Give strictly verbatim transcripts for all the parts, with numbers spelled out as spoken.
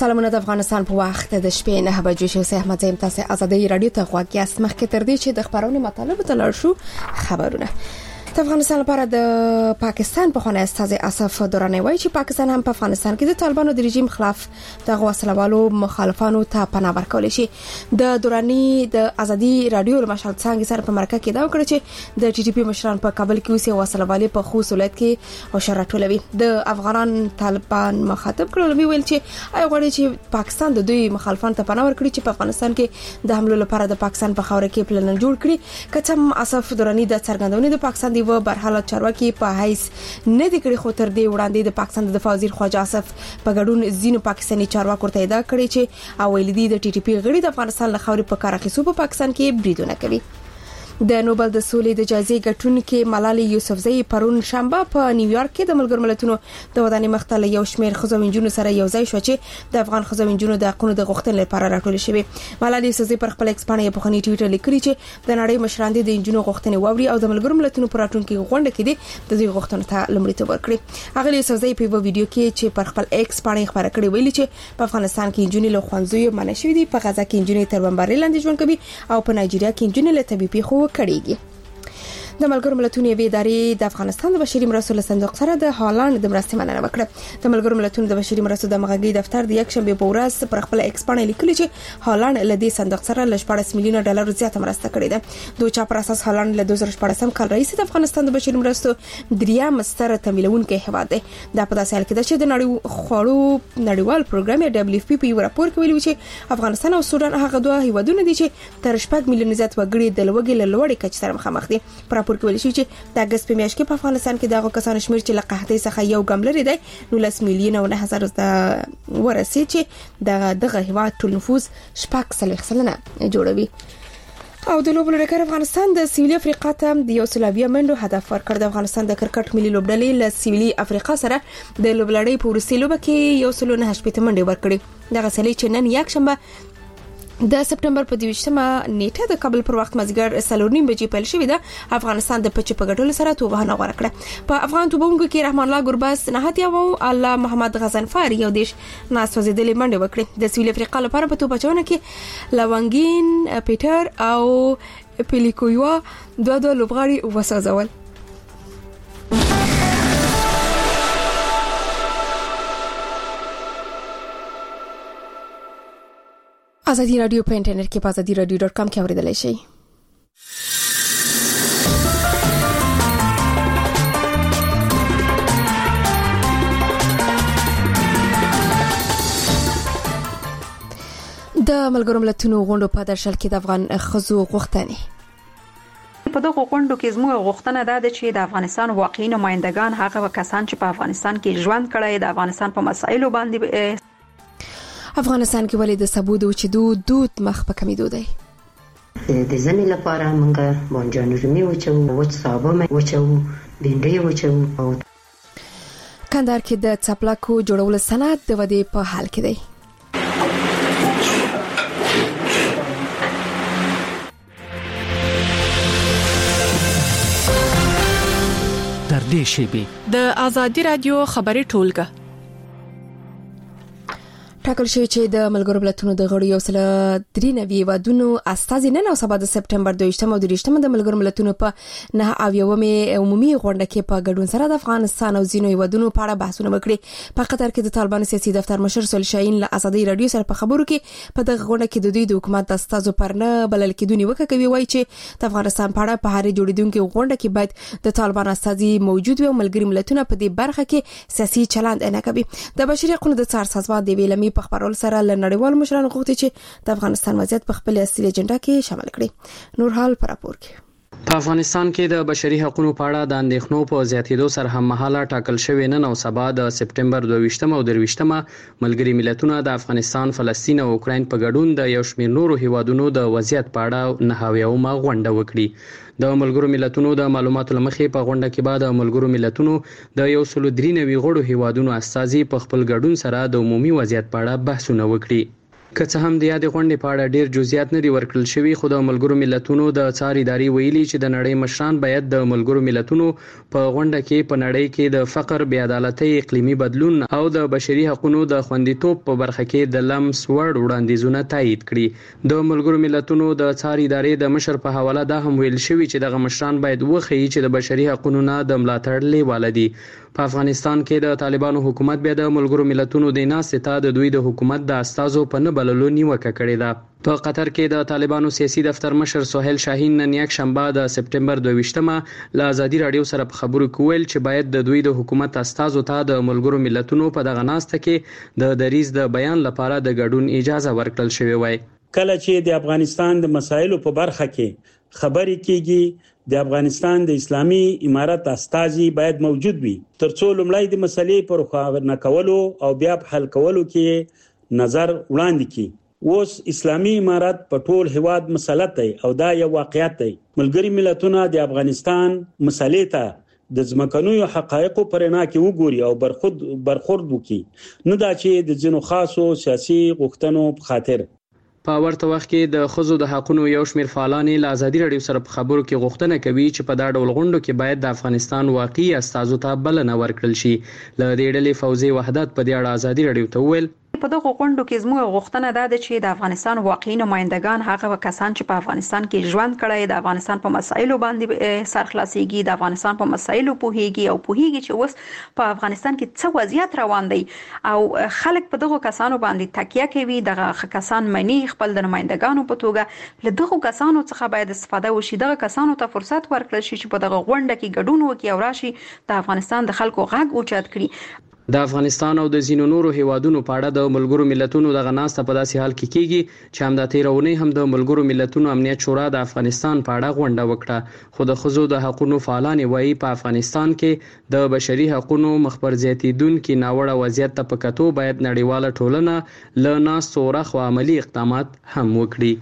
سلامونه د افغانستان په وخت د شپې نه بجې شو. سه احمد زیم تاسو ازادي رادیو ته غواړئ اس مخکې تر دې چې د خبرونو مطالب ته لاړ شو. خبرونه د افغانستان لپاره د پاکستان په خانه استاذ اسف دوراني وایي چې پاکستان هم په افغانستان کې د طالبانو د رژیم خلاف د غوسلوالو مخالفانو ته پناه ورکول شي. د دوراني د ازادي رادیو مشال څنګه سره په مرکه کې دا وکړي چې د ټي ټي پی مشران په کابل کې اوسې غوسلوالي په خو صورت کې او شرطولوي. د افغان طالبان مخاطب کړل ویل چې آی غواړي چې پاکستان د دوی مخالفانو ته پناه ورکړي چې په افغانستان کې د حملو لپاره د پاکستان په خاور کې پلان جوړ کړي. کچم اسف دوراني د څرګندونې د پاکستان و برحال چارواکي په حیث نه د کړي خو تر دې وړاندې د پاکستان د دفاع وزیر خواجه اسف په ګډون زینو پاکستاني چارواکو ته ادعا کړې چې اویل دي د ټي ټي پی غړي د افغانستان له خاورې په کار اخیستو په پاکستان کې بریدونه کوي. د نوبل د سولې د جایزې ګټونکې ملالۍ یوسفزۍ پرون شنبه په نیویارک کې د ملګرو ملتونو د ودانۍ مختل یو شمېر خزو وینجونو سره یو ځای شو چې د افغان خزو وینجونو د حقوقو د غوښتنې لپاره راټول شوی. ملالۍ یوسفزۍ پر خپل ایکس باندې په خني ټویټر لیکلي چې د نړۍ مشران د انجونو غوښتنې ووري او د ملګرو ملتونو پر راتلونکي غونډه کې د دې غوښتنو ته لومړیتوب ورکړي. هغه یوسفزۍ په ویډیو کې چې پر خپل ایکس باندې خبره کړې ویلي چې په افغانستان کې انجونې له خوندزوی منع شوې دي، په غزا کې انجونې تر بمبارۍ لاندې ژوند کوي او په نایجیریا کې انجونې له طبيعي خو کړيږي. د ملګرو ملتونو یوې ادارې د افغانستان د بشري مرستو صندوق سره د هالند د مرستې مننه وکړه. د ملګرو ملتونو د بشري مرستو د مغاګي دفتر د یک شنبه په ورځ پر خپل ایکس باندې لیکلي چې هالند له دې صندوق سره ل شپږ میلیونه ډالر زیاته مرسته کړې ده. دوی چا پر اساس هالند له دوه زره شپږ کال رئیس د افغانستان د بشري مرستو دریم ستر تمویلونکي هیواد دی. دا په داسې حال کې ده چې د نړۍ خوړو نړیوال پروګرام دبليو اف پی په راپور کې ویلي چې افغانستان او سودان هغه دوه هیوادونه دي چې تر شپږ میلیونه زیات وګړي د لوګي له لوړې کچې سره مخامخ دي. په راپور کې ویلي شوی چې د اگست په میاشت کې په افغانستان کې دغه کسانو شمیر چې له قحطۍ څخه یو ګام لري دی نو لس میلیونه او نه هزار د ورسې چې دغه دغه هیواد ټول نفوس شپږ سلوي سلنه جوړوي. او د لوبډلې ډګر افغانستان د سویلي افریقا ته د یو سلاویه منډو هدف ورکړ. د افغانستان د کرکټ ملي لوبډلې له سویلي افریقا سره د لوبډلې په ورسې لوب کې یو سلو نه شپږ منډې ورکړې. دغه سلی چې نن یک شنبه د سپټمبر په دویشتمه نیټه د کابل پر وخت مازیګر سلورنیم بجې پیل شوې ده. افغانستان د پچ په ګټلو سره توبه نه غوړه کړه. په افغان توبونکو کې رحمان الله ګرباس نهاتیا او الله محمد غزنفر یو دیش ناس وزیدلې منډه وکړه. د سویل افریقا لپاره په توبه چونه کې لوانګین پیټر او پیلیکویوا دوه دوه لوبغاړي وسازول. ازادي رادیو په انټرنیټ کې په ازادي رادیو ډاټ کام کې اوریدلای شئ. د ملګرو ملتونو غونډو په درشل کې د افغان خزو غوښتنې په دغه غونډو کې زموږ غوښتنه ده چې د افغانستان واقعي نمائندگان هغه کسان چې په افغانستان کې ژوند کړي د افغانستان په مسایلو باندې افغانستان کې ولې د سبو د وچېدو دود مخ په کمیدو دی. د ځنې لپاره موږ بانجان رومي وچو وچ صابه وچو بینډۍ وچو او کندهار کې د څپلکو جوړولو صنعت د ودې په حال کې دی. در دې شیبې د ازادي رادیو خبري ټولګه ټاکل شوی چې د ملګرو ملتونو د غړو یو سل درې نوي ودونو استازي نن او سبا د سپټمبر دویشتمه او دریشتمه د ملګرو ملتونو په نه اویومه عمومي غونډه کې په ګډون سره د افغانستان او زینو ودونو په اړه بحثونه وکړي. په قطر کې د طالبان سیاسي دفتر مشر سول شاهین له ازادي رادیو سره په خبرو کې په دغه غونډه کې د دوی د حکومت د استازو پر نه بلل کېدونی وکړي وایي چې د افغانستان په اړه په هر جوړیدونکو غونډه کې باید د طالبان استازي موجود وي او ملګری ملتونه په دې برخه کې سیاسي چلند نه کوي. د بشري حقوقو د څار سازمان د ویلمي په خبرول سره ل نړیوال مشرانو غوښتي چې د افغانستان وضعیت په خپل اصلي اجنډا کې شامل کړي. نور حال پر راپور کې په افغانستان کې د بشري حقوقو په اړه د اندېښنو په زیاتېدو سره هم مهاله ټاکل شوی نن او سبا د سپټمبر دویشتمه او درویشتمه ملګری ملتونه د افغانستان، فلسطین او اوکراین په ګډون د یو شمېر نورو هیوادونو د وضعیت په اړه نهاویومه غونډه وکړي. د ملګرو ملتونو د معلوماتو لمخې په غونډه کې بعد د ملګرو ملتونو د یو سل درې نوي غړو هیوادونو استازي په خپل ګډون سره د عمومي وضعیت په اړه بحثونه وکړي. که څه هم د یاد غونډې په اړه ډیر جزئیات نه دي ورکړل شوي، خو د ملګرو ملتونو د څار ادارې ویلي چې د نړۍ مشران باید د ملګرو ملتونو په غونډه کې په نړۍ کې د فقر، بې عدالتۍ، اقلیمي بدلون او د بشري حقوقو د خوندیتوب په برخه کې د لمس وړ وړاندیزونه تایید کړي. د ملګرو ملتونو د څار ادارې د مشر په حواله دا هم ویل شوی چې دغه مشران باید وښیي چې د بشري حقوقو نه د ملاتړ لیواله دي. په افغانستان کې د طالبانو حکومت بیا د ملګرو ملتونو د ناستې ته د دوی د حکومت د استازو په نه بللو نیوکه کړې ده. په قطر کې د طالبانو سیاسي دفتر مشر سهیل شاهین نن یک شنبه د سپټمبر دوه ویشتمه له آزادي رادیو سره په خبرو کې ویل چې باید د دوی د حکومت استازو ته د ملګرو ملتونو په دغه ناسته کې د دریځ د بیان لپاره د ګډون اجازه ورکړل شوې وای. کله چې د افغانستان د مسایلو په برخه کې خبرې کیږي، د افغانستان د اسلامي امارت استازي باید موجود وي ترڅو لومړی د مسلې پر خبرنه کولو او بیا په حل کولو کې نظر وړاندې کړي. اوس اسلامي امارت په ټول هواد مسلط دی او دا یو واقعیت دی. ملګري ملتونه د افغانستان مسلې ته د ځمکنیو حقایقو پرنا کې وګوري او برخورد برخورد وکړي، نه دا چې د ځینو خاصو سیاسي غوښتنو په خاطر. په ورته وخت کې د خزو د حقوقو یو شمېر فعالان له آزادي رادیو سره په خبرو کې غوښتنه کوي چې په دا ډول غونډو کې باید د افغانستان واقعي استازو ته بلنه ورکړل شي. له دې ډلې فوزي وحدت په دې اړه آزادي رادیو ته وویل په دغه غونډو کې زموږ غوښتنه ده چې د افغانستان واقعي نمائندگان هغه کسان چې په افغانستان کې ژوند کړي، د افغانستان په مسایلو باندې سرخلاصيږي، د افغانستان په مسایلو پوهیږي او پوهیږي چې اوس په افغانستان کې څه وضعیت روان دی او خلک په دغه کسانو باندې تکیه کوي. دغه کسان مني خپل د نمائندگانو په توګه له دغه کسانو څخه باید استفاده وشي. دغه کسانو ته فرصت ورکړل شي چې په دغه غونډه کې ګډون وکړي او راشي د افغانستان د خلکو غږ اوچت کړي. د افغانستان او د ځینو نورو هیوادونو په اړه د ملګرو ملتونو دغه ناسته په داسې حال کې کیږي چې همدا تیرونی هم د ملګرو ملتونو امنیت شورا د افغانستان په اړه غونډه وکړه، خو د خزو د حقوقو فعالان وایي په افغانستان کې د بشري حقوقو مخبر زیاتیدونکو ناوړه وضعیت ته په کتو باید نړیواله ټولنه له ناستو راخوا عملی اقدامات هم وکړي.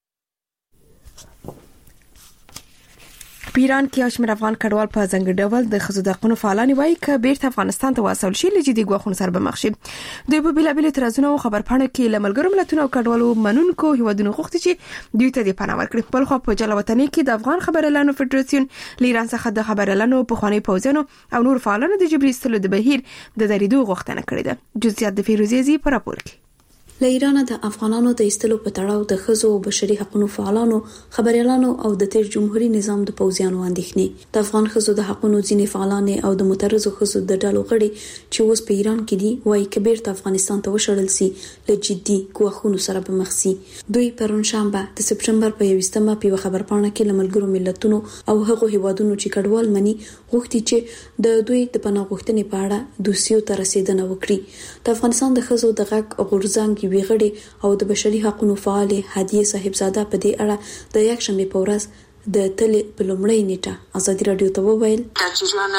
په ایران کې یو شمېر افغان کډوال په ځانګړي ډول د ښځو د حقوقو فعالان وایي چې بیرته افغانستان ته واستول شي له جدي ګواښونو سره به مخ شي. دوی په بېلابېلو اعتراضونو او خبرپاڼو کې له ملګرو ملتونو او کډوالو منونکو هیوادونو غوښتي چې دوی ته د پناه ورکړي. بل خو په جلا وطني کې د افغان خبريالانو فدراسیون له ایران څخه د خبريالانو پخوانی پوځیانو او نور فعالانو د جبري ایستلو د بهیر د درېدو غوښتنه کړې ده. جزئیات د فیروزي زی په راپور کې. له ایران د افغانانو د ایستلو په تړاو د ښځو او بشري حقوقو فعالانو، خبريالانو او د تیر جمهوریت نظام د پوځیانو اندېښنې. د افغان ښځو د حقوقو ځینې فعالان او د مترزو ښځو د ډلو غړي چې اوس په ایران کې دي وایي چې بیرته افغانستان ته وشړل سي له جدي ګواښونو سره به مخ سي. دوی پرون شنبه د سپټمبر په یوویشتمه په خبرپاڼه کې له ملګرو ملتونو او هغو هیوادونو چې کډوال مني غوښتي چې د دوی د پناه غوښتنې په اړه دوسیو ته رسیدنه وکړي. د افغانستان د ښځو د غږ غورځنګ وی غړي او د بشري حقوقو فعال هدیه صاحبزاده په دې اړه د یک شنبه په ورځ د تلې په لومړۍ نیټه آزادي رادیو ته وویل در جریان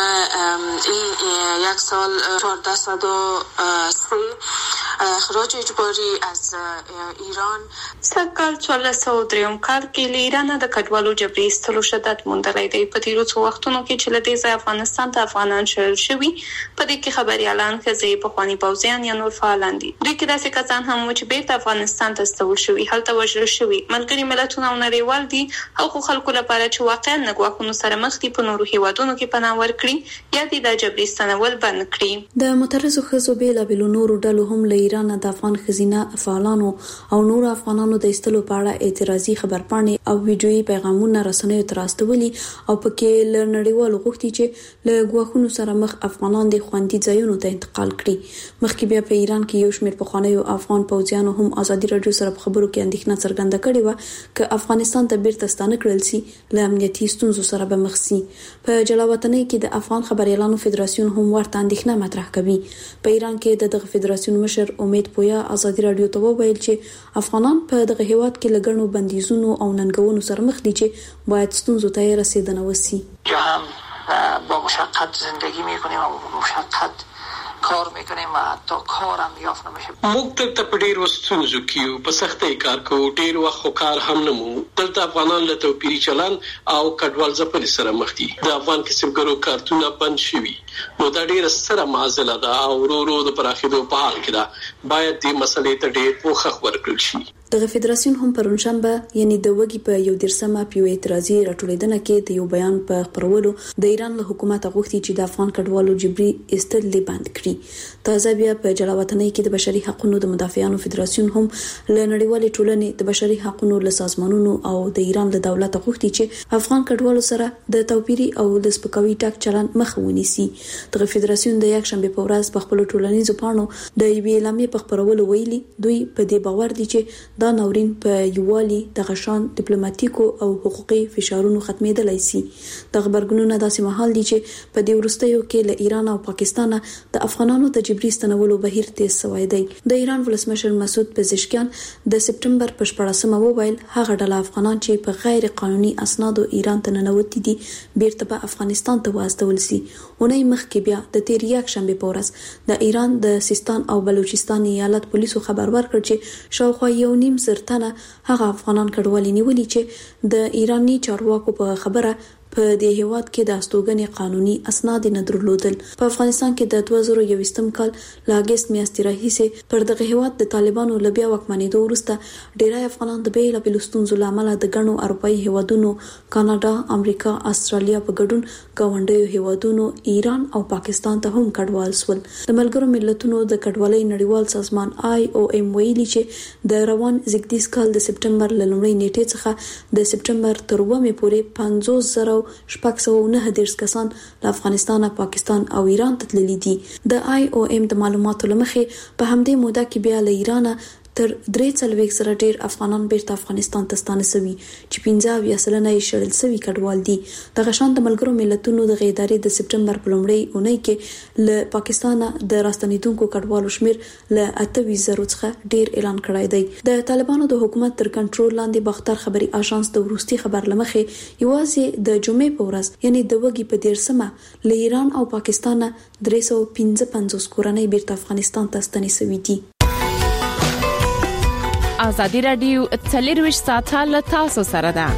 این یک سال چهارده صد و سه اخراج اجباری از ایران سکل چهارلس و دریم کال کې له ایران د کډوالو جبري ایستلو شدت موندلی دی. په تیرو څو وختونو کې چې له دې ځایه افغانستان ته افغانان شړل شوي، په دې کې خبريالان، ښځې، پخواني پوځیان یا نور فعالان دي. دوی کې داسې کسان هم وو چې بیرته افغانستان ته استول شوي، هلته وژل شوي. ملګري ملتونه او نړیوال دي هغو خلکو لپاره چې واقعا نه ګواښونو سره مخ دي په نورو هیوادونو کې پناه ورکړي یا د جبري ستنول بند کړي. د مترزو ښځو بېلابېلو نورو ډلو هم له ایران د افغان ښځینه فعالانو او نور افغانانو د ایستلو په اړه اعتراضي خبرپاڼې او ویډیويي پیغامونه رسنیو ته راستولي او پکې له نړیوالو غوښتي چې له ګواښونو سره مخ افغانان د خوندي ځایونو ته انتقال کړي. مخکې بیا په ایران کې یو شمېر پخوانیو افغان پوځیانو هم آزادي رادیو سره په خبرو کې اندېښنه څرګنده کړې وه چې افغانستان ته بیرته ستانه کړل سي له امنیتي ستونزو سره به مخ سي. په جلا وطنۍ کې د افغان خبريالانو فدراسیون هم ورته اندېښنه مطرح کوي. په ایران کې د دغه فدراسیون مشر امید پویا آزادي رادیو ته وویل چې افغانان په دغه هیواد کې لګڼو بندیزونو او ننګونو سره مخ دي چې باید ستونزو ته رسیدنه وسی. یا هم با مشقت زندگی میکنیم و با مشقت کار میکنیم و تا کار هم یافت نمیشه. موږ دلته په ډېرو ستونزو کې یو، په سختۍ کار کوو، ډېر وخت خو کار هم نه مو. دلته افغانان له توپیري چلن او کډوال ځپلې سره مخ دي. د افغان کسبګرو کارتونه بند شوي، نو دا ډېره ستره معضله ده او ورو ورو د پراخېدو په حال کې ده. باید دې مسلې ته ډېر پوښښ ورکړل شي. دغه فدراسیون هم پرونشنبه یعنی د وګي په یو درسمه پیو اعتراضي راټولیدنه کې د یو بیان په خبرولو د ایران له حکومت غوښتي چې د افغان کډوالو جبري استل بند کړي. تازه بیا په جلاوطنۍ کې د بشري حقوقو د مدافعانو فدراسیون هم له نړیوالې ټولنې د بشري حقوقو له سازمانونو او د ایران له دولت غوښتي چې افغان کډوالو سره د توپیري او د سپکاوي ټاک چلن مخه ونیسي. دغه فدراسیون د یک شنبه په ورځ په خپل ټولنیزو پاڼو د یوې اعلامیې په خبرولو ویلي دوی په دې باور دي چې دا ناورین په یوالي د غشان ډیپلوماټیکو او حقوقي فشارونو ختمېدلای شي. د خبرګونونو داسې مهال دي چې په دې وروستیو کې له ایران او پاکستان د افغانانو د جبري ستنولو بهیر تیز شوی دی. د ایران ولسمشر مسعود پزشکیان د سپټمبر په شپږمه وویل هغه ډله افغانان چې په غیر قانوني اسنادو ایران ته ننوتي دي بیرته په افغانستان ته واستول شي. اونۍ مخکې بیا د تیر یک شنبه په ورځ د ایران د سیستان او بلوچستان ایالت پولیسو خبر ورکړ چې شاوخوا یو نیم زر تنه هغه افغانان کډوالي نیولي چې د ایرانی چارواکو په خبره په دې هیواد کې د استوګنې قانوني اسناد نه درلودل. په افغانستان کې د دوه زره یوویشتم کال ل اگست میاشتې راهیسې پر دغه هیواد د طالبانو له بیا واکمنېدو وروسته ډیری افغانان د بیلابېلو ستونزو له امله د ګڼو اروپایي هیوادونو، کاناډا، امریکا، استرالیا په ګډون ګاونډیو هیوادونو ایران او پاکستان ته هم کډوال شول. د ملګرو ملتونو د کډوالۍ نړیوال سازمان آی او ایم ویلي چې د روان زیږدیز کال د سپټمبر له لومړۍ نیټې څخه د سپټمبر تر اوومې پورې پنځوس زره شپږ سوه نهه دېرش کسان له افغانستان، پاکستان او ایران ته تللي دي. د آی او ایم د معلوماتو لمخې په همدې موده کې بیا له ایران تر درې څلوېښت زره ډېر افغانان بیرته افغانستان ته ستانه شوي چې پنځه اویا سلنه یې شړل شوي کډوال دي. دغه شان د ملګرو ملتونو د ادارې د سپټمبر په لومړۍ اونۍ کې له پاکستان د راستنېدونکو کډوالو شمیر له اته ویشت زرو څخه ډېر اعلان کړی دی. د طالبانو د حکومت تر کنټرول لاندې باختر خبري آژانس د وروستي خبر لمخې یوازې د جمعې په ورځ یعنی د وګي په دیرشمه له ایران او پاکستان درې سوه پنځه پنځوس کورنۍ بیرته افغانستان ته ستنې شوي دي. ازادي رادیو څلورویشت ساعته له تاسو سره ده.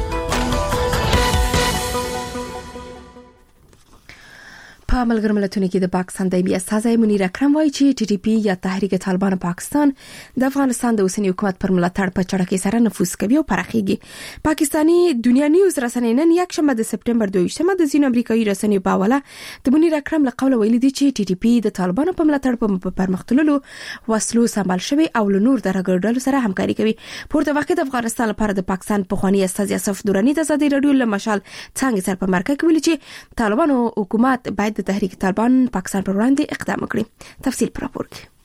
په ملګرو ملتونو کې د پاکستان د بي استازي منیر اکرم وایي چې ټي ټي پی یا تحریک طالبان پاکستان د افغانستان د اوسنی حکومت پر ملاتړ په چړه کې سره نفوذ کوي او پراخيږي. پاکستاني دنیا نیوز رسنۍ نن یک شنبه د سپټمبر دوه ویشتمه د زینو امریکایي رسنۍ په حواله د منیر اکرم له قوله ویلي دي چې ټي ټي پی د طالبانو په ملاتړ په پرمختللو وسلو سمبال شوی او له نور درګړډلو سره همکاري کوي. پورته وخت د افغانستان لپاره د پاکستان پخوانی استازي اسف دوراني د ازادي رادیو له مشال څنګه سر په مرکه کې ویلي چې طالبانو حکومت باید د تحریک طالبان پاکستان پر وړاندې اقدام وکړي. تفصیل پر راپور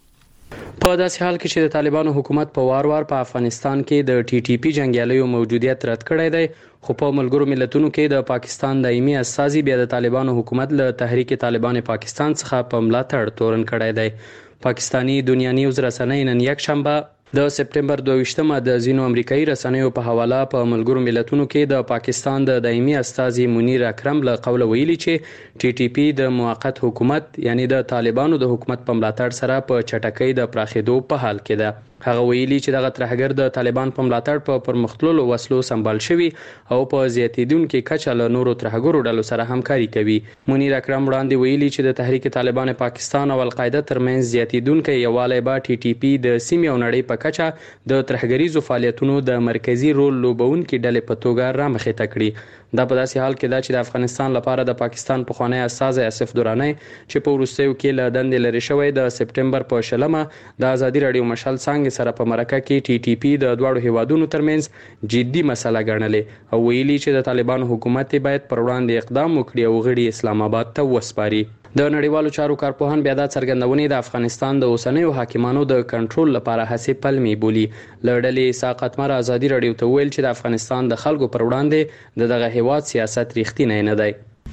کې. په داسې حال کې چې د طالبانو حکومت په وار وار په افغانستان کې د ټي ټي پی جنگیالیو موجودیت رد کړی دی، خو په ملګرو ملتونو کې د پاکستان دایمي استازي بیا د طالبانو حکومت له تحریک طالبان پاکستان څخه په ملاتړ تورن کړی دی. پاکستانی دنیا نیوز رسنۍ نن یک شنبه د سپټمبر دوه ویشتمه د زینو امریکایي رسنیو په حواله په ملګرو ملتونو کې د پاکستان د دایمي استازي منیر اکرم له قوله ویلي چې ټي ټي پی د موقت حکومت یعنی د طالبانو د حکومت په ملاتړ سره په چټکۍ د پراخېدو په حال کې ده. هغه ویلي چې دغه ترهګر د طالبان په ملاتړ په پرمختللو وسلو سمبال شوی او په زیاتیدونکو کچه له نورو ترهګرو ډلو سره همکاري کوي. منیر اکرم وړاندې ویلي چې د تحریک طالبان پاکستان او القاعده ترمنځ زیاتیدونکو یووالی به ټي ټي پی د سیمې او نړۍ په کچه د ترهګریزو فعالیتونو د مرکزی رول لوبونکو ډلې په توګه رامخې تکړي. دا په داسې حال کې ده چې د افغانستان لپاره د پاکستان پخوانی استازي اسف دوراني چې په وروستیو کې له دندې لري شوی د سپټمبر په شلمه د ازادي رادیو مشال څنګه سره په مرکه کې ټي ټي پی د دوړو هیوادونو ترمنځ جدي مسله ګڼلې او ویلي چې د طالبانو حکومت باید پر وړاندې اقدام وکړي او غړي اسلام آباد ته وسپاري. د نړیوالو چارو کارپوهان بیا د څرګندونې د افغانستان د اوسنیو حاکمانو د کنټرول لپاره هڅې پلمې بولي. لړلې ساقط مر ازادي رادیو ته ویل چې د افغانستان د خلکو پر وړاندې د دغه هیواد سیاست ریښتینی نه دی.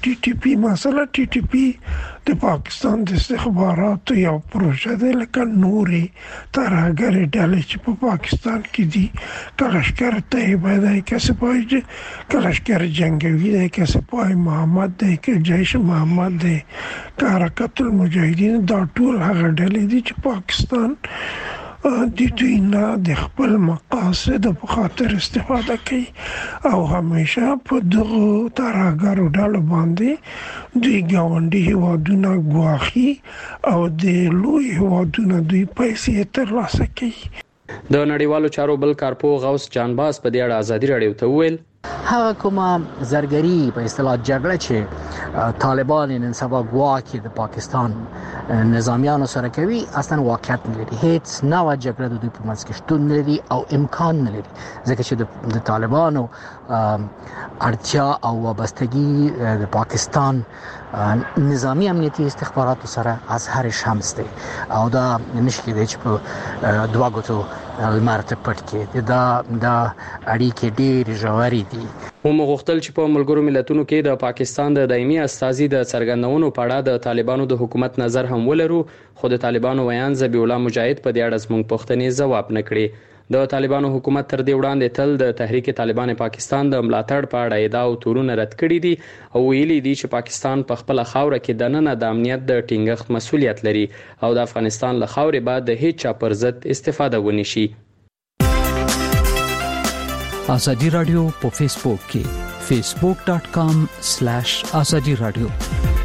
ټي ټي پی مسله ټي ټي پی د پاکستان د استخباراتو یو پروژه ده لکه نورې ترهګرې ډلې چې په پاکستان کې دي کلشکر طیبه دی که سپاه کلشکر جنگوي دی که سپاه محمد دی که جیش محمد دی که حرکت المجاهدین دا ټول هغه ډلې دي چې پاکستان د دوی نه د خپل مقاصد په خاطر استفاده کوي او همیشه په دغه ترهګرو ډلو باندې دوی ګاونډي هیوادونه ګواښي او د لوی هیوادونو دوی پیسې ترلاسه کوي. د نړیوالو چارو بل کارپو غوث جانباز په دې اړه ازادي راډیو ته وویل هغه کومه زرګري په اصطلاح جګړه چې طالبان نن سبا ګواکي د پاکستان نظامیانو سره کوي اصلا واقعیت نه لري. هیڅ نوې جګړه د دوی په منځ کې شتون نه لري او امکان نه لري ځکه چې د طالبانو اړتیا او وابستګي د پاکستان نظامی امنیتي استخباراتو سره از هر شمس دی او دا نشي کېدای چې په دوا غوتو المارته پټ کې دا دا اړیکې ډېر ژورې دي. هم غوښتل چې په ملګرو ملتونو کې د پاکستان د دایمي استازي د څرګندونو په اړه د طالبانو د حکومت نظر هم ولرو خو د طالبانو ویان ذبیح الله مجاهد په دې اړه زموږ پوښتنې ځواب نه کړي. د طالبانو حکومت تر دې وړاندې تل د تحریک طالبان پاکستان د ملاتړ په اړه ادعا او تورونه رد کړي دي او ویلي دي چې پاکستان په خپل خاوره کې د نن د امنیت د ټینګښت مسؤلیت لري او د افغانستان له خاورې بعد د هیڅ چا پر ضد استفاده ونی شي. ازادي رادیو په فیسبوک کې facebook dot com slash azadi radio.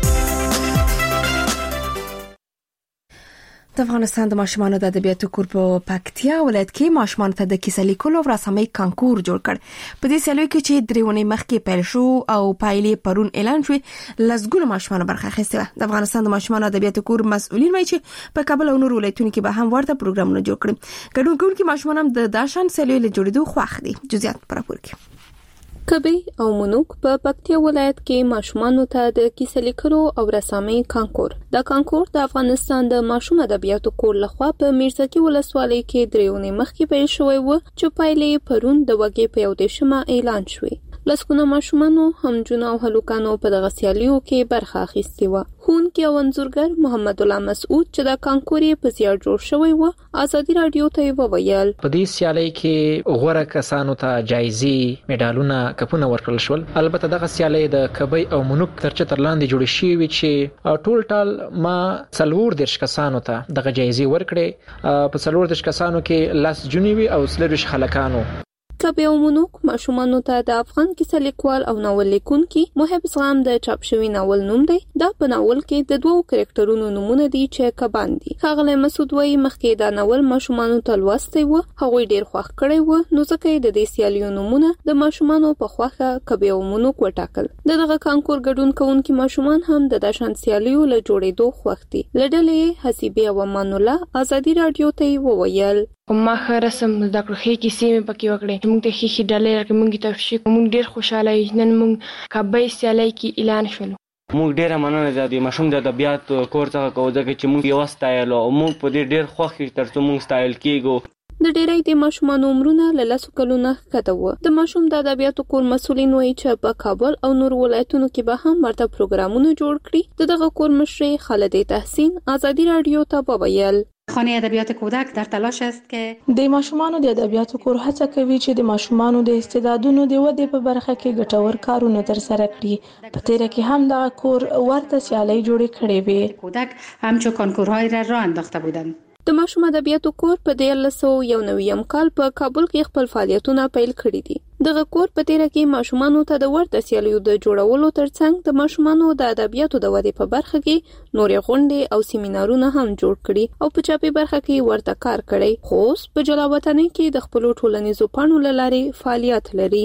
د افغانستان د ماشومانو د ادبیاتو کور په پکتیا ولایت کې ماشومانو ته د کیسه لیکلو او رسامۍ کانکور جوړ کړ. په دې سیالیو کې چې درېونی مخکې پیل شو او پایلې پرون اعلان شوې لږګونه ماشومان برخه اخیسته. د افغانستان د ماشومانو ادبیاتو کور مسؤلین وایي چې په کابل او نور ولایتونو کې به هم ورته پروګرامونه جوړ کړي. ګډون کوونکي ماشومان هم د داشان سیالیو له جوړېدو خوښ دي. جزئیات پر راپور کې کبي او منوک په پکتیا ولایت کې ماشومانو ته د کیسه لیکلو او رسامۍ کانکور. دا کانکور د افغانستان د ماشوم ادبیاتو کور لخوا په میرزکي ولسوالۍ کې درېونی مخکې پیل شوی و چې پایلې پرون د وګړي په یو دیشمه اعلان شوې. لسکونه ماشومانو همجونه او هلوکانو په دغه سیالیو کې برخه اخیستې و. ښوونکی او انځورګر محمد الله مسعود چې دا کانکور یې په زیار جوړ شوی و ازادي رادیو ته وویل په دې سیالۍ کې غوره کسانو ته جایزې میډالونه کپونه ورکړل شول. البته دغه سیالۍ د کبي او منوک تر چتر لاندې جوړ شوې چې ټول ټال ما څلور درش کسانو ته دغه جایزې ورکړې. په څلور درش کسانو کې لاس جنوي او سلریش خلکانو. کبي او منوک ماشومانو ته د افغان کیسه لیکوال او ناول لیکونکي محب زغام د چاپ شوی ناول نوم دی. دا په ناول کې د دوو کریکټرونو نومونه دي چې کبان دي. ښاغلی مسعود وايي مخکې دا ناول ماشومانو ته لوستی و هغوی ډیر خوښ کړی و نو ځکه د دې سیالیو نومونه د ماشومانو په خوښه کبي او منوک وټاکل. دغه کانکور ګډون کوونکي ماشومان هم د داشان سیالیو له جوړېدو خوښ دي. لډلې حسیبه او امان الله ازادي رادیو ته وویل ما خه رسم د کړخې کې سیمه پکې وکړې موږ ته خې ډلې راکې موږ ته تفشیق موږ ډیر خوشاله نن موږ کابل سیالۍ کې اعلان شول. موږ ډیره مننه ده د ماشوم د ادبیات کور څخه کوو ځکه چې موږ یو ستایل او موږ په دې ډیر خوښ یو ترڅو موږ ستایل کیږو. د ډیرای د ماشومانو عمرونه له لاسو کلونه کته و. د ماشوم د ادبیاتو کور مسؤلین وایي چې په کابل او نور ولایتونو کې به هم ورته پروګرامونه جوړ کړي. دغه کور مشر خالد تحسین ازادي رادیو ته وویل خانه ادبیات کودک در تلاش است که د ماشومانو د ادبیاتو کور هڅه کوي چې د ماشومانو د استعدادونو د ودې په برخه کې ګټور کارونه ترسره کړي. په تیر کې هم دا کور ورته سیالۍ جوړې کړې وې. کودک همچو کنکورهای را راه انداخته بودند. د ماشوم ادبیاتو کور په دیارلس سوه یو نوي کال په کابل کې خپل فعالیتونه پیل کړي دي. دغه کور په تیر کې ماشومانو ته د ورته سیالیو د جوړولو ترڅنګ د ماشومانو د ادبیاتو د ودې په برخه کې نورې غونډې او سیمینارونه هم جوړ کړي او په چاپي برخه کې ورته کار کړي. خو په جلاوطنۍ کې د خپل ټولنیزو پاڼو لارې فعالیت لري.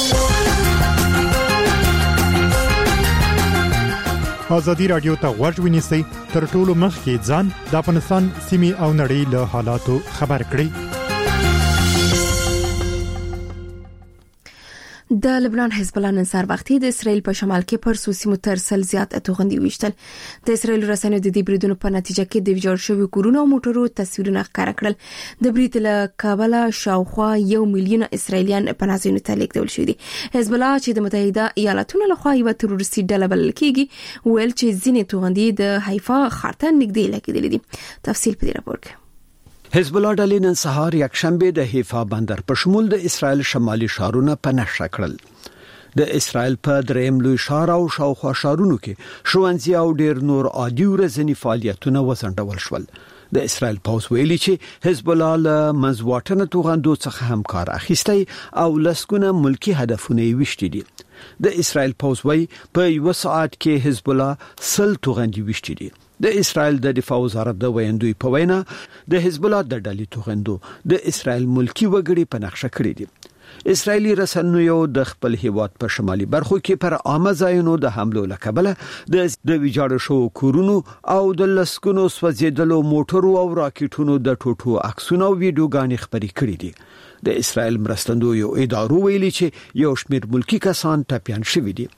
ازادي رادیو ته غوږ ونیسئ تر ټولو مخکې ځان د افغانستان سیمې او نړۍ له حالاتو خبر کړئ. د لبنان حزب الله نن سهار وختي د اسرایل په شمال کې پر سوسیمو تر سل زیات توغندي وشتل. د اسرایل رسنیو د دې بریدونو په نتیجه کې د ویجاړ شوی کورونو او موټرو تصویرونه ښکاره کړل. د برید له کابل شاوخوا یو میلیون اسرایلیان په نازینو ته لیږدول شوي دي. حزب الله چې د متحده ایالاتونو لخوا یو تروریستي ډله بلل کیږي ویل چې ځینې توغندي د حیفا ښار ته نږدې لګیدلې دي. تفصیل په دې راپور کې. حزب الله ډلې نن سهار یک شنبه د حیفا بندر په شمول د اسرایل شمالي شهرونه په نښه کړل. د اسرایل په دریم لوی ښار او شاوخوا ښارونو کې ښوونځي او ډیر نور عادي ورځنی فعالیتونه وځنډول شول. د اسرایل پوز ویلي چې حزب الله له منځواټنه توغندو څخه هم کار اخیستی او لسګونه ملکی هدفونه یې وشتي دي. د اسرایل پوز وی په یو ساعت کې حزب الله سل توغندي وشتي دي. د اسرایل د دفاع وزارت د ویندوی په وینا د حزب الله د ډلې توغندو د اسرایل ملکی وګړي په نقشه کړی دي. اسرایلی رسنیو د خپل هیواد په شمالي برخو کې پر عامه ځایونو د حملو لکبله د د ویجاړ شو کورونو او د لسکونو سوځیدلو موټرو او راکټونو د ټوټو عکسونه او ویډیوګانې خبري کړې دي. د اسرایل مرستندویو ادارو ویلي چې یو شمېر ملکی کسان ټپيان شوي دي.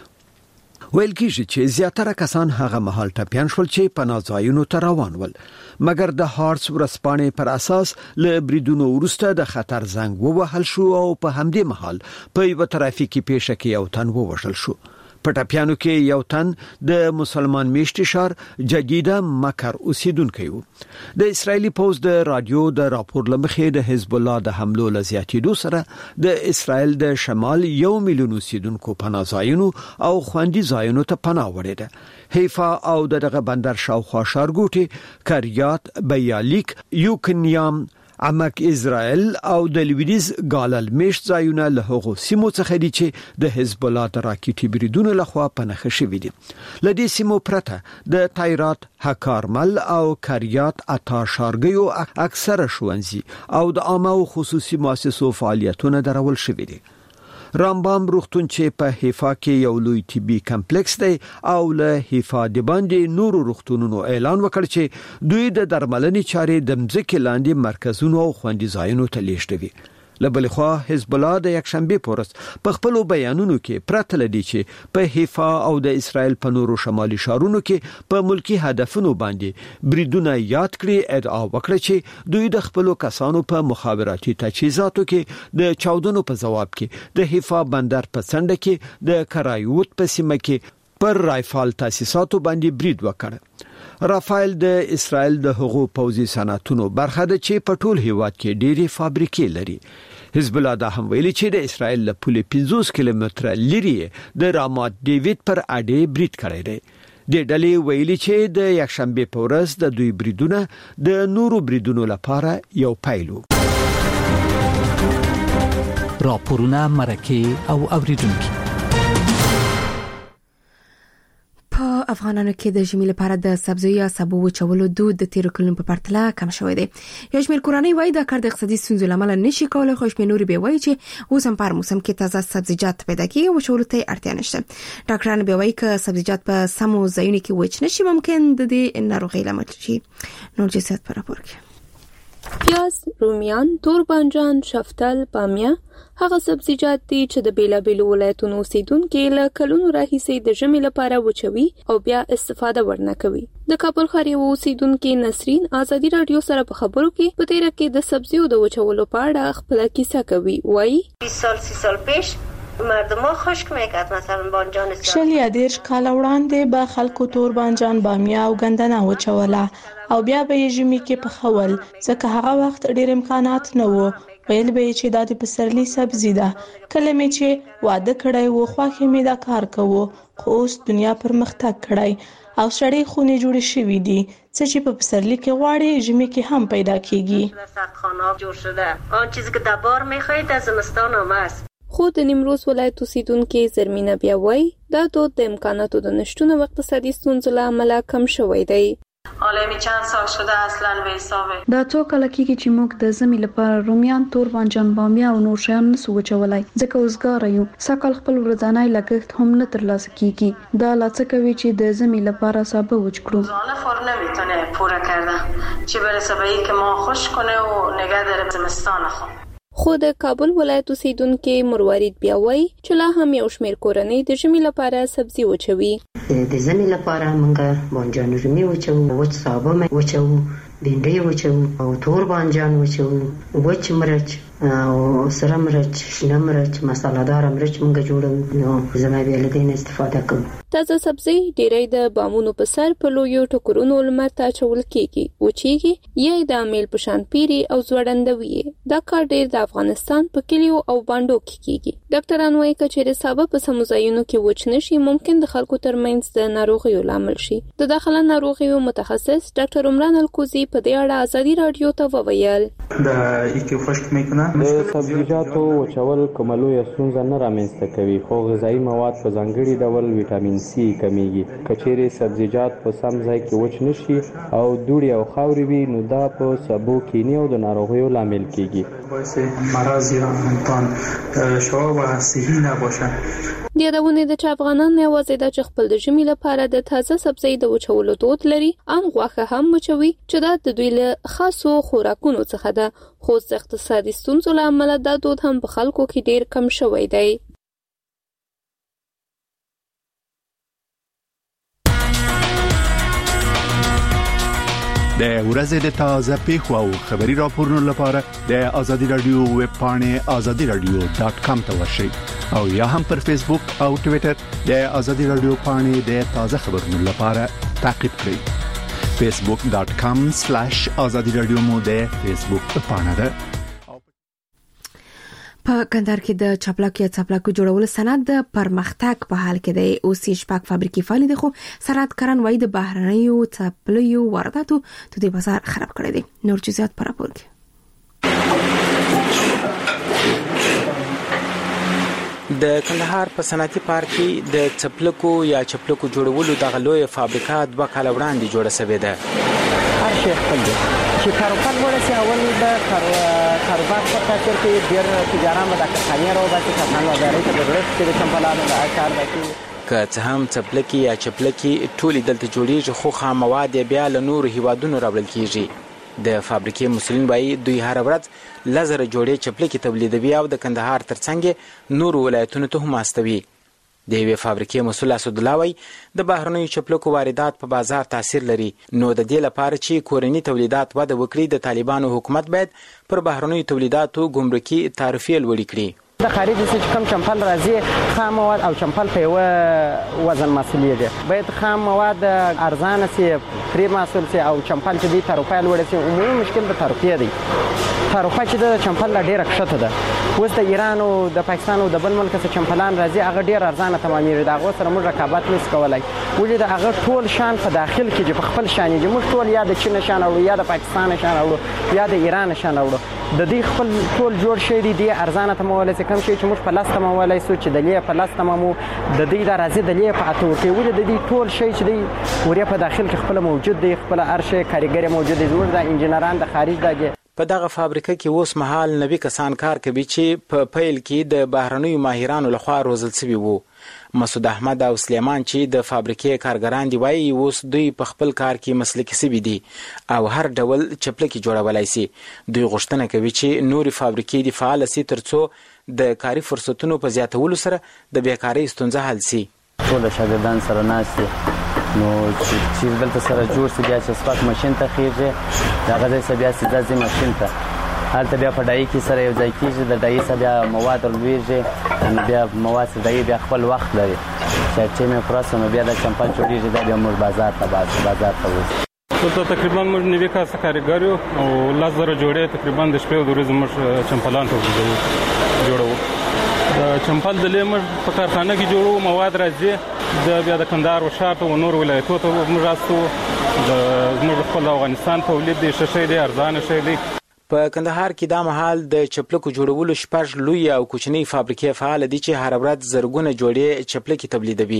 ویل کېږي چې زیاتره کسان هغه مهال ټپيان شول چې په نازایونو ته روان ول، مګر د هارتس ورسپانې پر اساس له بریدونو وروسته د خطر زنګ ووهل شو او په همدې مهال په یو ترافیکي پیښه کې یو تن ووژل شو. په ټپيانو کې یو تن د مسلمان میشتي شهر جدیده مکر اوسیدونکی و. د اسرایلی پوز د رادیو د راپور لمخې د حزب الله د حملو لزیاتېدو سره د اسرایل د شمال یو میلیون اوسیدونکو پناه ځایونو او خوندي ځایونو ته پناه وړي ده. حیفا او دغه بندر شاوخوا ښارګوټي کریات بیالیک یوکنیام عمق اسرائیل او د لویدیز ګالل میشت ځایونه له هغو سیمو څخه دي چې د حزب الله د راکټي بریدونو لخوا پنهخه شوي دي. لدې سیمو پرته د تایرات هکارمل او کریات اتا شارګیو اکثره ښوونځي او د عامه او خصوصي مؤسسو فعالیتونه درول شوي دي. رامبام روغتون چې په حیفا کې یو لوی طبي کمپلیکس دی او له حیفا د باندې نورو روغتونونو اعلان وکړ چې دوی د درملنې چارې د مځکې لاندې مرکزونو او خوندي ځایونو ته لیږدوي. له بلې خوا حزب الله د یکشنبه په ورځ په خپل بیانونو کې پرته لدی چې په حیفا او د اسرایل په نورو شمالي ښارونو کې په ملکی هدفونو باندې بریدونه یاد کړي ادعا وکړه چې دوی د خپل کسانو په مخابراتي تجهیزاتو کې د چاودنو په جواب کې د حیفا بندر په څنډه کې د کرایوت په سیمه کې پر رایفال تاسیساتو باندې برید وکړ. رافایل د اسرایل د هغو پوځي صنعتونو برخه ده چې په ټول هیواد کې ډېری فابریکې لري. حزب الله دا هم ویلي چې د اسرایل له پولې پنځوس کیلومتره لري د رامات ډیوید پر اډې برید کړی دی. د ډلې ویلي چې د یکشنبه په ورځ د دوی بریدونه د نورو بریدونو لپاره یو پیلو. راپورونه مرکه او اوریدونکو. په افغانانو کې د ژمي لپاره د سبزیو یا سبو وچولو دود د تیر کلونو په پرتله کم شوی دی. یو شمېر کورنۍ وایي دا کار د اقتصادي ستونزو لامل نشي کولای، خو شمېر نورې به وایي چې اوس هم په موسم کې تازه سبزیجات پیدا کیږي او وچولو ته اړتیا نشته. ډاکټران به وایي چې سبزیجات په سمو ځایونو کې وچ نشي ممکن د دې ناروغۍ لامل شي. نور جسد پر راپور کې پیاز، رومیان، تور بانجان، شفتل، بامیه هغه سبزیجات دي چې د بیلابیلو ولایتونو اوسیدونکو له کلونو راهیسې د ژمي لپاره وچوي او بیا استفاده ورنه کوي. د کابل ښار یو اوسیدونکو نسرین ازادي رادیو سره په خبرو کې په تیر کې د سبزیو د وچولو په اړه خپل کیسه کوي. وایي بیست سال سی سال پیش مردم ها خشک میکرد، مثلا بانجان شل یا دیرش کال وړاندې به خلکو تور بانجان، بامیه او ګندنه وچوله او بیا به یې ژمي کې پخول، ځکه هغه وخت ډېر امکانات نه وو. ویل به چې دا د پسرلي سبزي ده. کله مې چې واده کړی وو خوښې مې دا کار کوو، خو اوس دنیا پرمختګ کړی او سړې خونې جوړې شوي دي څه چې په پسرلي کې غواړي ژمي کې هم پیدا کیږي. سردخانه جوړ شده، آن چیزی که در بار میخواهید در زمستان هم است. خو د نیمروز ولایت اوسیدونکو زرمینه بیا وایي دا دود د امکاناتو د نشتون او اقتصادي ستونزو له امله کم شوی دی. عالمی چند سال شده اصلا به حسابه. دا څو کله کېږي چې موږ د ژمي لپاره رومیان، تور بانجان، بامیه او نور شیان نسو وچولای، ځکه وزګار یو. سږکال خپل ورځنی لګښت هم نه ترلاسه کیږي. دا لا څه کوي چې د ژمي لپاره سابه وچ کړو. روزانه فور نمیتونه پوره کردن، چه برسه به این که ما خوش کنه و نگه داره زمستان خو. خو د کابل ولایت اوسیدونکو مروارید بیا وایي چې لا هم یو شمېر کورنۍ د ژمي لپاره سبزي وچوي. د ژمي لپاره موږ بانجان رومي وچو، وچ سابه وچو، بینډۍ وچو او تور بانجان وچو، وچ مرچ او سره مرچ، شنه مرچ، مساله دار مرچ موږ جوړو. نو زما بیا له دې استفاده کوم. تازه سبزي ډېری د بامونو په سر په لویو ټکرونو لمر ته اچول کېږي، وچېږي یا د میل په شان پیري او ځوړندوي. دا کار ډېر د افغانستان په کلیو او باندو کې کېږي. ډاکټران وايي چې چیرې سابه په سمو ځایونو کې وچ نشي، ممکن د خلکو ترمنځ د ناروغیو لامل شي. د داخله ناروغیو متخصص ډاکټر عمران الکوزي په دې اړه ازادي رادیو ته وویل. د ایکو خشک میکنه د سبزیجاتو وچول کوملو یا ستونزه نه رامنځته کوي، خو غذایی مواد په ځانګړي ډول ویټامین سی کمیږي. کچېرې سبزیجات په سم ځای کې وچ نشي او دوړې او خاورې وي، نو دا په سبو کینی او د ناروغیو لامل کیږي. باعث مرض یا امکان شوا و صحی نباشه. د یادونه د چا افغانان نه یوازې د خپل د ژمي لپاره د تازه سبزی د وچولو دود لري، ان غوښه هم وچوي چې دا د دوی له خاصو خوراکونو څخه ده. خو د اقتصادي ستونزو له امله دا دود هم په خلکو کې ډیر کم شوی دی. د ورځې د تازه پیښو او خبري راپورونو لپاره د آزادي رادیو ویب پاڼې آزادي رادیو ډاټ کام ته ورشئ او یا هم پر فیسبوک او ټوئیټر د آزادي رادیو پاڼې د تازه خبرونو لپاره تعقیب کړئ. فیسبوک ډاټ کام سلیش آزادي رادیو مو د فیسبوک پاڼه ده. په کندهار کې د چاپلاکو یا چاپلاکو جوړولو صنعت د پرمختګ په حال کې دی. اوس یې شپږ فابریکې فعال دي، خو صنعتکاران وايي د بهرنیو چاپلیو وارداتو د دې بازار خراب کړی دی. نور جزئیات پر راپور کې. د کندهار په صنعتي پارک کې د چپلکو یا چپلکو جوړولو دغه لویه فابریکه دوه کاله وړاندې جوړه شوې ده. هر شي خپل دی چې کاروبار ورسي اول د کاروبار په تاثیر کې ډیر تجاران د کارخانې راوځي، کارخانه وداري ته ضرورت کې چمپلانو د کار دی. که څه هم چپلکی یا چپلکی ټولې دلته جوړیږي، خو خام مواد بیا له نورو هیوادونو راوړل کیږي. د فابریکې مسؤلین وايي دوی هر ورځ لزر جوړې چپلکی تولیدوي او د کندهار ترڅنګ نورو ولایتونو ته هم استوي. د یوې فابریکې مسؤل اسد الله وايي د بهرنیو چپلکو واردات په بازار تاثیر لري، نو د دې لپاره چې کورني تولیدات وده وکړي د طالبانو حکومت باید پر بهرنیو تولیداتو ګمرکي تعرفې لوړې کړي. د خارجي چې کوم چمپل راځي خام مواد او چمپل په یو وزن مسئله دي، باید خام مواد ارزانه سي، فری محصول سي او چمپل چې دی تعرفه لوړ سي. عمومي مشکل د تعرفه دی. تعرفه چې د چمپل ډیره کښته ده. اوس د ایران او د پاکستان او د بل ملک څخه چمپلان راځي، هغه ډیر ارزانه تمامېږي. دا غو سره موږ رقابت نس کولای. ولې د هغه ټول شان په داخل کې چې په خپل شان دي، موږ ټول یا د چین شان او یا د پاکستان شان او یا د ایران شان او د دې خپل ټول جوړ شي دي د ارزانه تمول سي کم شي چې موږ په لاس تمولای سو چې د لې په لاس تمامو د دې د راځي د لې په اتو کې ولې د دې ټول شي چې دی وریا په داخل کې خپل موجود دی، خپل ارشه کاریګر موجود دی، زموږ د انجنیران د خارج دغه په دغه فابریکه کې اوس مهال نوي کسان کار کوي چې په پیل کې د بهرنیو ماهرانو لخوا روزل شوي وو. مسعود احمد او سلیمان چې د فابریکې کارګران دی وايي اوس دوی په خپل کار کې مسلکي شوي دي او هر ډول چپلکي جوړولای شي. دوی غوښتنه کوي چې نوري فابریکې د فعال سي ترڅو د کاري فرصتونو په زیاتولو سره د بیکارۍ ستونزه حل شي. ټول شاګردان سره ناشته نو چې دلته سره جوړ سي بیا چې سپاک ماشين ته خېږي دا غځي بیا سي ماشين ته هلته بیا په ډای کې سره یو ځای کېږي، د ډای سره بیا مواد لویږي، بیا مواد سره ډای بیا خپل وخت لري چې چې مې پروسه نو بیا د چمپل جوړیږي دا بیا موږ بازار ته بازار ته وځو. ته تقریبا موږ نوي کاسه کارګر یو او لاس زره جوړې تقریبا د شپې او د ورځې موږ چمپلان ته جوړو. د چمپل د لیمر په کارخانه کې جوړو، مواد راځي د بیا د کندهار او شار ته نور ولایتونو ته موږ راستو. د موږ خپل افغانستان تولید دي شې دي ارزانه شې دي. په کندهار کې دا مهال د چپلکو جوړولو شپږ لوی او کوچنی فابریکې فعال دي چې هر ورځ زرګونه جوړې چپلکي تولیدوي.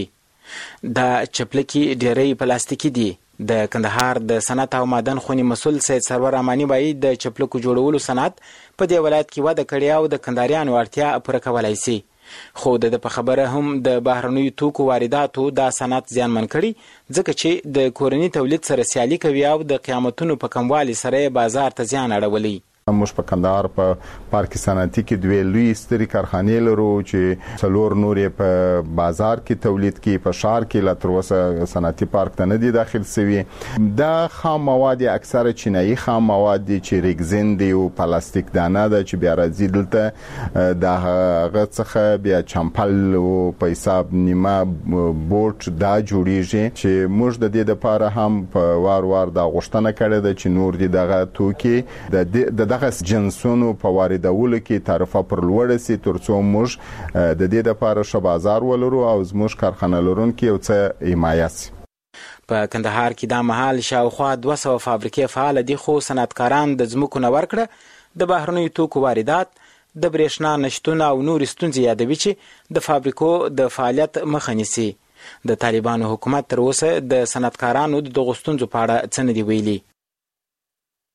دا چپلکي ډېری پلاستیکي دي. د کندهار د صنعت او معدن خونی مسؤل سید سرور امانی وايي د چپلکو جوړولو صنعت په دې ولایت کې وده کړې او د کندهاریانو اړتیا پوره کولای شي. خو د په خبره هم د بهرنیو توکو وارداتو دا صنعت زیانمن کړي، ځکه چې د کورني تولید سره سیالي کوي او د قیمتونو په کموالي سره بازار ته زیان اړولي. موږ په کندهار په پارک صنعتي کې دوه لوی ستري کارخانې لرو چې څلور نورې په بازار کې تولید کې په شهر کې لا تر اوسه صنعتي پارک ته نه دي داخل شوي. دا خام مواد اکثره چینایي خام مواد دي چې ریګزین دی او پلاستیک دانه ده چې بیا راځي دلته د هغه څخه بیا چمپل او په حساب نیمه بوټ دا جوړیږي چې موږ د دې لپاره هم په وار وار دا غوښتنه کړې ده چې نور دي دغه توکي د دغه جنسونو په واردولو کې تعرفه پر لوړ سي ترڅو موږ د دې لپاره ش بازار ولرو او زموږ کارخانه لرونکي او څه حمایت سي. په کندهار کې د مهال شاوخوا دوه سوه فابریکې فعال دي خو صنعتکاران د ځمکو نه ورکړه د بهرنیو توکو واردات د برېښنا نشتون او نور ستونزې یادوي چې د فابریکو د فعالیت مخه نیسي. د طالبانو حکومت تر اوسه د صنعتکارانو د دغو ستونزو په اړه څه نه دي ویلي.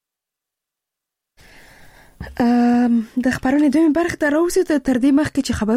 د خبرونې دویمه برخه ته راوځو تر دې مخکې چې خبر